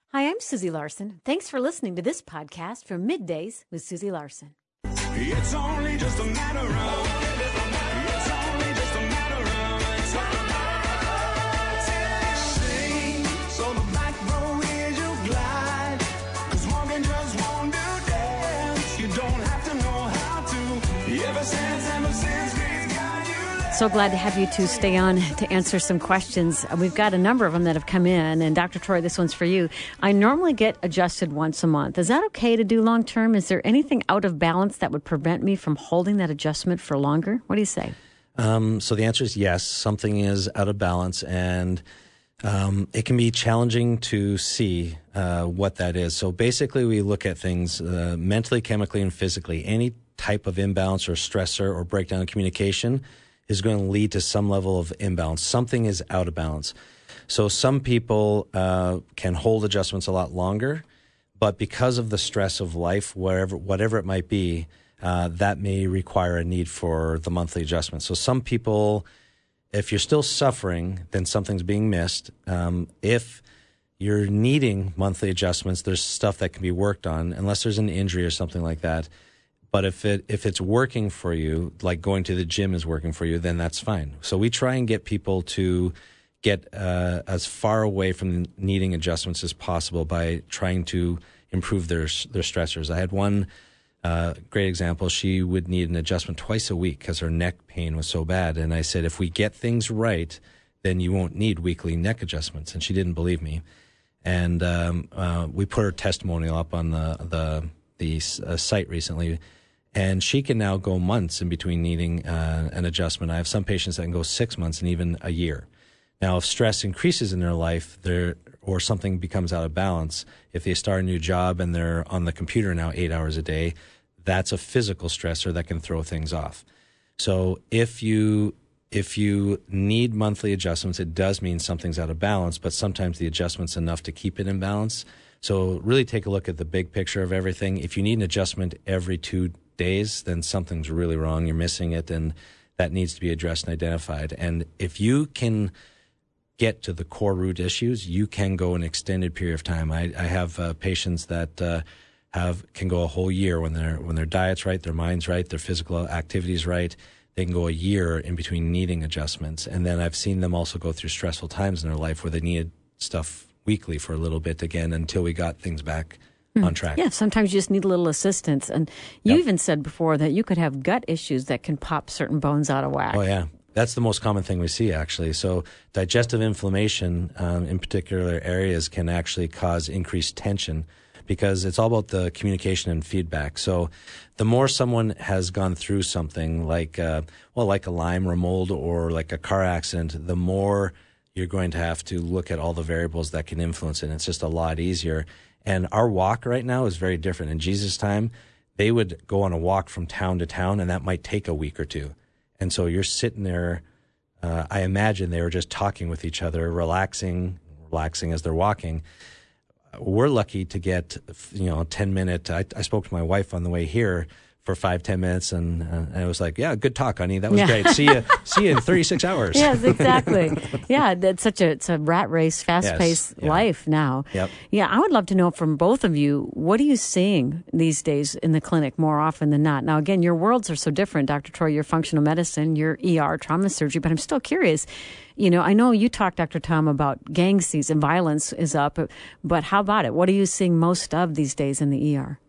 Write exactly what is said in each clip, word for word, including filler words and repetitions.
Hi, I'm Susie Larson. Thanks for listening to this podcast from Middays with Susie Larson. It's only just a matter of, it's only just a matter of time. Sing, so the back row is your glide, 'cause walking just won't do dance. You don't have to know how to, ever since, ever since we've got you. So glad to have you two stay on to answer some questions. Uh, We've got a number of them that have come in. And Doctor Troy, this one's for you. I normally get adjusted once a month. Is that okay to do long term? Is there anything out of balance that would prevent me from holding that adjustment for longer? What do you say? Um, so the answer is yes. Something is out of balance, and um, it can be challenging to see uh, what that is. So basically, we look at things uh, mentally, chemically, and physically. Any type of imbalance or stressor or breakdown in communication is going to lead to some level of imbalance. Something is out of balance. So some people uh, can hold adjustments a lot longer, but because of the stress of life, whatever whatever it might be, uh, that may require a need for the monthly adjustment. So some people, if you're still suffering, then something's being missed. Um, if you're needing monthly adjustments, there's stuff that can be worked on, unless there's an injury or something like that. But if it if it's working for you, like going to the gym is working for you, then that's fine. So we try and get people to get uh, as far away from needing adjustments as possible by trying to improve their their stressors. I had one uh, great example. She would need an adjustment twice a week because her neck pain was so bad. And I said, if we get things right, then you won't need weekly neck adjustments. And she didn't believe me. And um, uh, we put her testimonial up on the the the uh, site recently. And she can now go months in between needing uh, an adjustment. I have some patients that can go six months and even a year. Now, if stress increases in their life, there or something becomes out of balance, if they start a new job and they're on the computer now eight hours a day, that's a physical stressor that can throw things off. So if you if you need monthly adjustments, it does mean something's out of balance, but sometimes the adjustment's enough to keep it in balance. So really take a look at the big picture of everything. If you need an adjustment every two days, then something's really wrong. You're missing it, and that needs to be addressed and identified. And if you can get to the core root issues, you can go an extended period of time. I, I have uh, patients that uh, have can go a whole year when their when their diet's right, their mind's right, their physical activity's right. They can go a year in between needing adjustments. And then I've seen them also go through stressful times in their life where they needed stuff weekly for a little bit again until we got things back on track. Yeah, sometimes you just need a little assistance. And you Yep. even said before that you could have gut issues that can pop certain bones out of whack. Oh, yeah. That's the most common thing we see, actually. So digestive inflammation um, in particular areas can actually cause increased tension because it's all about the communication and feedback. So the more someone has gone through something like, uh, well, like a Lyme or a mold or like a car accident, the more you're going to have to look at all the variables that can influence it. And it's just a lot easier. And our walk right now is very different. In Jesus' time, they would go on a walk from town to town, and that might take a week or two. And so you're sitting there, uh, I imagine they were just talking with each other, relaxing, relaxing as they're walking. We're lucky to get, you know, ten minute, I, I spoke to my wife on the way here for five, ten minutes, and, uh, and I was like, yeah, good talk, honey. That was Yeah. great. See you, see you in thirty-six hours. Yes, exactly. Yeah, that's such a it's a rat race, fast-paced Yes, yeah. life now. Yep. Yeah, I would love to know from both of you, what are you seeing these days in the clinic more often than not? Now, again, your worlds are so different. Doctor Troy, you're functional medicine, you're E R, trauma surgery, but I'm still curious. You know, I know you talked, Doctor Tom, about gang season, violence is up, but how about it? What are you seeing most of these days in the E R?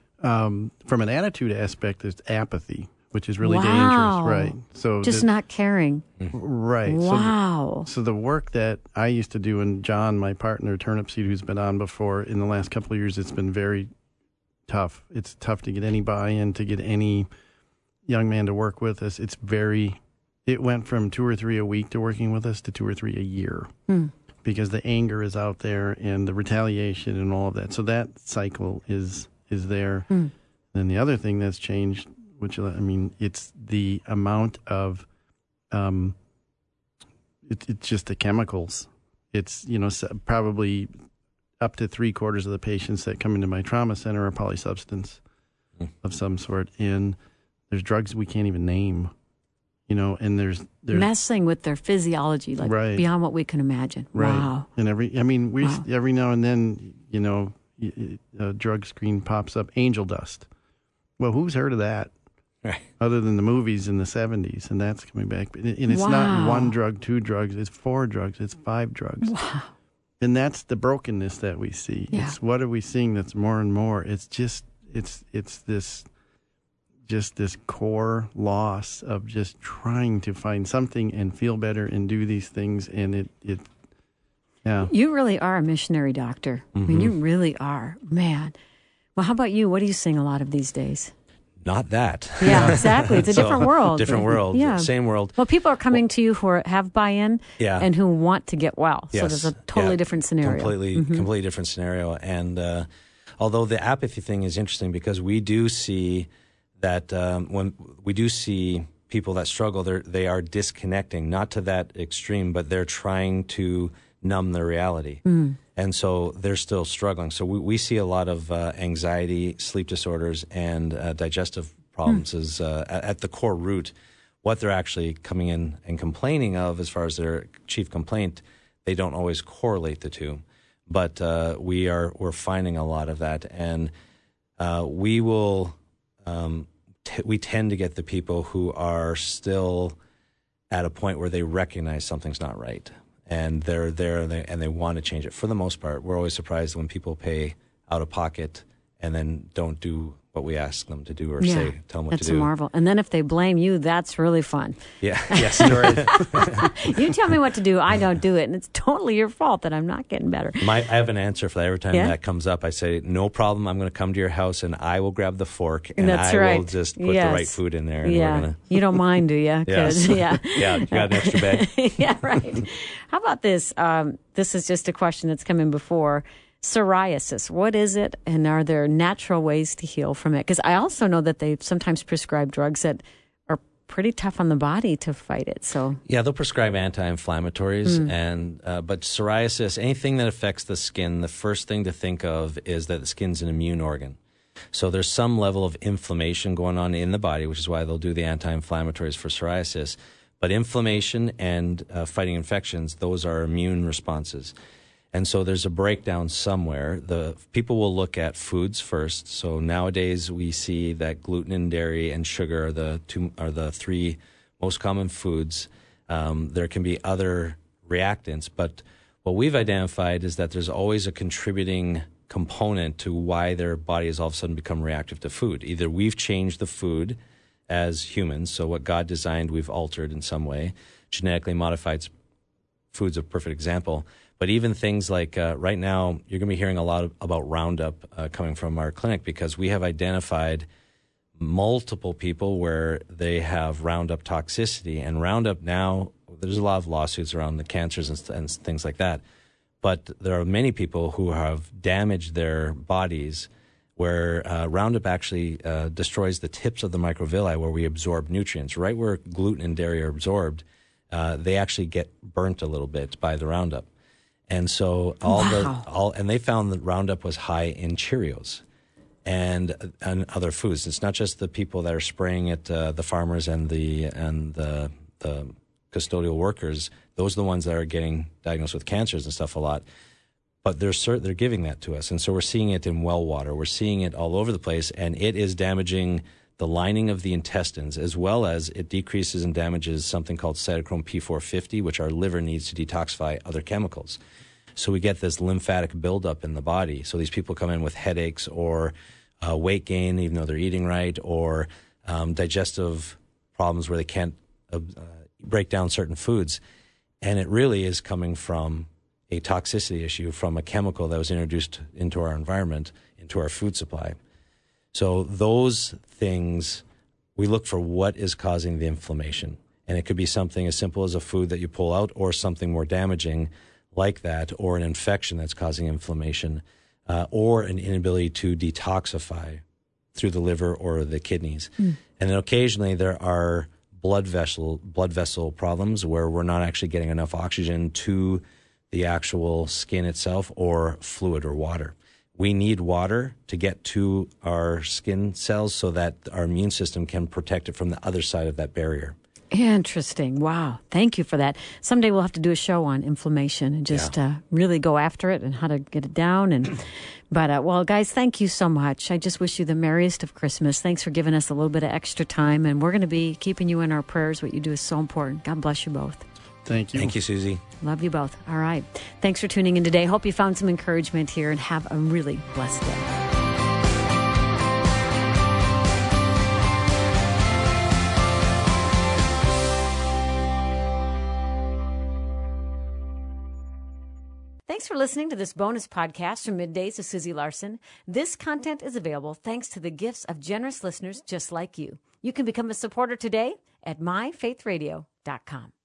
Um, from an attitude aspect, there's apathy, which is really Wow. dangerous, right? So Just the- not caring. right. Wow. So, so the work that I used to do, and John, my partner, Turnip Seed, who's been on before, in the last couple of years, it's been very tough. It's tough to get any buy-in, to get any young man to work with us. It's very. It went from two or three a week to working with us to two or three a year. Hmm. Because the anger is out there and the retaliation and all of that. So that cycle is is there. Hmm. Then the other thing that's changed, which I mean, it's the amount of, um, it, it's just the chemicals. It's, you know, probably up to three quarters of the patients that come into my trauma center are polysubstance mm. of some sort. And there's drugs we can't even name, you know, and there's, there's messing with their physiology, like right. beyond what we can imagine. Right. Wow. And every, I mean, we wow. every now and then, you know, y- y- a drug screen pops up, angel dust. Well, who's heard of that? Right. Other than the movies in the seventies, and that's coming back. And it's Wow. not one drug, two drugs, it's four drugs, it's five drugs. Wow. And that's the brokenness that we see. Yeah. It's what are we seeing that's more and more? It's just it's it's this just this core loss of just trying to find something and feel better and do these things, and it it yeah. You really are a missionary doctor. I mean, you really are. Man. Well, how about you? What are you seeing a lot of these days? Not that. Yeah, exactly. It's a So, different world. Different world. Yeah. Same world. Well, people are coming to you who are, have buy-in Yeah. and who want to get well. So Yes. there's a totally Yeah. different scenario. Completely, completely different scenario. And uh, although the apathy thing is interesting because we do see that um, when we do see people that struggle, they they are disconnecting, not to that extreme, but they're trying to numb their reality. Mm. And so they're still struggling. So we, we see a lot of uh, anxiety, sleep disorders, and uh, digestive problems as uh, at, at the core root. What they're actually coming in and complaining of as far as their chief complaint, they don't always correlate the two. But uh, we are we're finding a lot of that, and uh, we will um, t- we tend to get the people who are still at a point where they recognize something's not right. And they're there and they, and they want to change it. For the most part, we're always surprised when people pay out of pocket and then don't do what we ask them to do or Yeah, say, tell them what that's to do. a marvel. And then if they blame you, that's really fun. Yeah, yes. You tell me what to do, I don't do it. And it's totally your fault that I'm not getting better. My, I have an answer for that. Every time Yeah? that comes up, I say, no problem. I'm going to come to your house and I will grab the fork and That's I right. will just put Yes. the right food in there. And Yeah. we're gonna, You don't mind, do you? yes. Yeah. Yeah, you got an extra bag? Yeah, right. How about this? Um, this is just a question that's come in before. Psoriasis, what is it, and are there natural ways to heal from it? Because I also know that they sometimes prescribe drugs that are pretty tough on the body to fight it. So Yeah, they'll prescribe anti-inflammatories, Mm. and uh, but psoriasis, anything that affects the skin, the first thing to think of is that the skin's an immune organ. So there's some level of inflammation going on in the body, which is why they'll do the anti-inflammatories for psoriasis. But inflammation and uh, fighting infections, those are immune responses. And so there's a breakdown somewhere. The people will look at foods first. So nowadays we see that gluten and dairy and sugar are the two are the three most common foods. Um, there can be other reactants, but what we've identified is that there's always a contributing component to why their body has all of a sudden become reactive to food. Either we've changed the food as humans, so what God designed we've altered in some way. Genetically modified food's a perfect example. But even things like uh, right now, you're going to be hearing a lot of, about Roundup uh, coming from our clinic because we have identified multiple people where they have Roundup toxicity. And Roundup now, there's a lot of lawsuits around the cancers and, and things like that. But there are many people who have damaged their bodies where uh, Roundup actually uh, destroys the tips of the microvilli where we absorb nutrients. Right where gluten and dairy are absorbed, uh, they actually get burnt a little bit by the Roundup. And so all Wow. the all and they found that Roundup was high in Cheerios and and other foods. It's not just the people that are spraying it, uh, the farmers and the and the the custodial workers. Those are the ones that are getting diagnosed with cancers and stuff a lot. But they're cert- they're giving that to us, and so we're seeing it in well water. We're seeing it all over the place, and it is damaging the lining of the intestines, as well as it decreases and damages something called cytochrome P four fifty, which our liver needs to detoxify other chemicals. So we get this lymphatic buildup in the body. So these people come in with headaches or uh, weight gain, even though they're eating right, or um, digestive problems where they can't uh, break down certain foods. And it really is coming from a toxicity issue from a chemical that was introduced into our environment, into our food supply. So those things, we look for what is causing the inflammation. And it could be something as simple as a food that you pull out or something more damaging like that, or an infection that's causing inflammation, uh, or an inability to detoxify through the liver or the kidneys. Mm. And then occasionally there are blood vessel blood vessel problems where we're not actually getting enough oxygen to the actual skin itself or fluid or water. We need water to get to our skin cells so that our immune system can protect it from the other side of that barrier. Interesting. Wow. Thank you for that. Someday we'll have to do a show on inflammation and just Yeah. uh, really go after it and how to get it down. And But, uh, well, guys, thank you so much. I just wish you the merriest of Christmas. Thanks for giving us a little bit of extra time. And we're going to be keeping you in our prayers. What you do is so important. God bless you both. Thank you. Thank you, Susie. Love you both. All right. Thanks for tuning in today. Hope you found some encouragement here and have a really blessed day. Thanks for listening to this bonus podcast from Middays with Susie Larson. This content is available thanks to the gifts of generous listeners just like you. You can become a supporter today at my faith radio dot com.